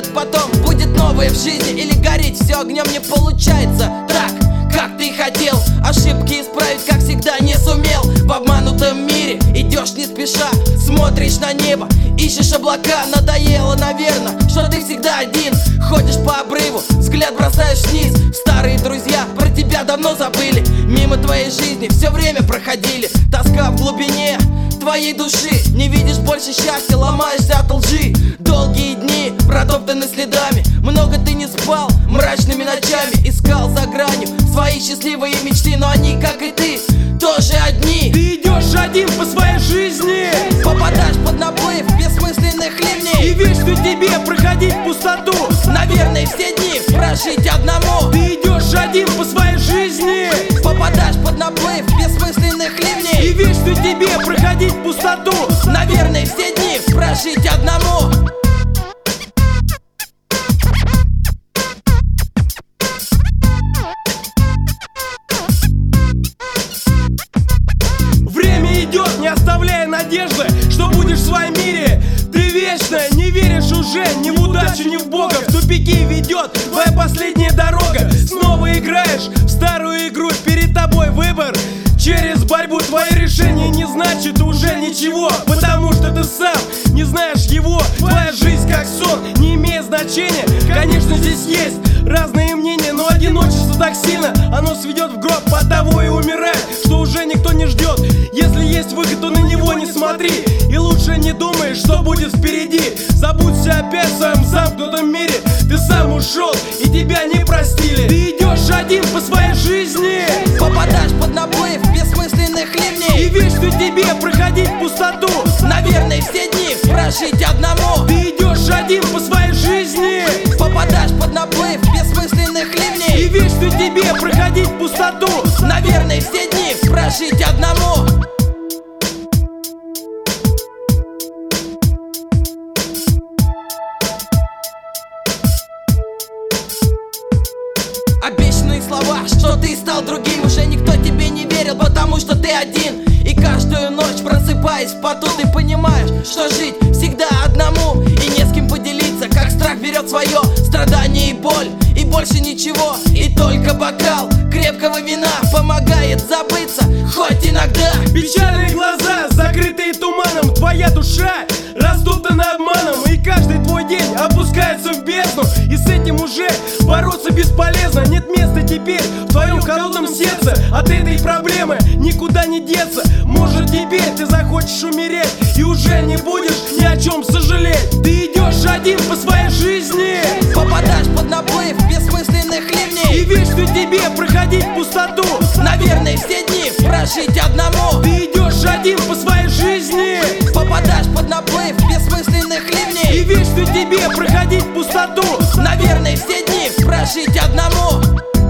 будет потом? Будет новое в жизни или гореть все огнем не получается так, как ты хотел? Ошибки исправить, как всегда, не сумел. В обманутом мире идешь не спеша, смотришь на небо, ищешь облака. Надоело, наверное, что ты всегда один. Ходишь по обрыву, взгляд бросаешь вниз. Старые друзья про тебя давно забыли. Мимо твоей жизни все время проходили. Тоска в глубине твоей души. Не видишь больше счастья, ломаешься от лжи. Долгие дни протоптаны следами. Много ты не спал мрачными ночами. Искал за гранью свои счастливые мечты, но они, как и ты, тоже одни. Ты идешь один по своей жизни, попадаешь под наплыв бессмысленных ливней. и видишь, что тебе проходить пустоту. Наверное, все дни прожить одному. Ты идешь один по своей жизни, попадаешь под наплыв бессмысленных и ливней. видишь, что тебе проходить пустоту. Наверное, все дни прожить одному. Время идет, не оставляя надежды, что будешь в своем мире. Ты вечная, не веришь уже ни в удачу, ни в Бога. В тупике ведет твоя последняя дорога. Снова играешь в старую игру, перед тобой выбор. Через борьбу твои решения не значит уже ничего, потому что ты сам не знаешь его. Твоя жизнь как сон, не имеет значения. Конечно, здесь есть разные мнения, но одиночество так сильно, оно сведет в гроб. От того и умирает, что уже никто не ждет. Если есть выход, то на него не смотри, и лучше не думай, что будет впереди. Забудься опять в своем замкнутом мире. Ты сам ушел, и тебя не простили. Ты идешь один по своей жизни, Попадаешь под наплыв бессмысленных и ливней. видишь, что тебе проходить пустоту. Наверное, все дни прожить одному. Ты идешь один по своей жизни, Попадаешь под наплыв бессмысленных и ливней. видишь, что тебе проходить пустоту. Наверное, все дни прожить одному. Обещанные слова, что ты стал другим, уже никто тебе не верил, потому что ты один. И каждую ночь, просыпаясь в поту, ты понимаешь, что жить всегда одному, и не с кем поделиться, как страх берет свое. Страдание и боль, и больше ничего, и только бокал крепкого вина помогает забыться, хоть иногда. Печальные глаза, закрытые туманом, твоя душа растоптана обманом, и каждый твой день опускается в бездну, и с этим уже бороться бесполезно. Нет места теперь в твоем холодном сердце от этой проблемы никуда не деться. Может, теперь ты захочешь умереть и уже не будешь ни о чем сожалеть. Ты идешь один по своей жизни, Попадаешь под наплыв бессмысленных и ливней. видишь, что тебе проходить пустоту. Наверное, все дни прожить одному. Ты идешь один по своей жизни, Попадаешь под наплыв бессмысленных и ливней. видишь, что тебе проходить пустоту. Наверное, все дни прожить одному.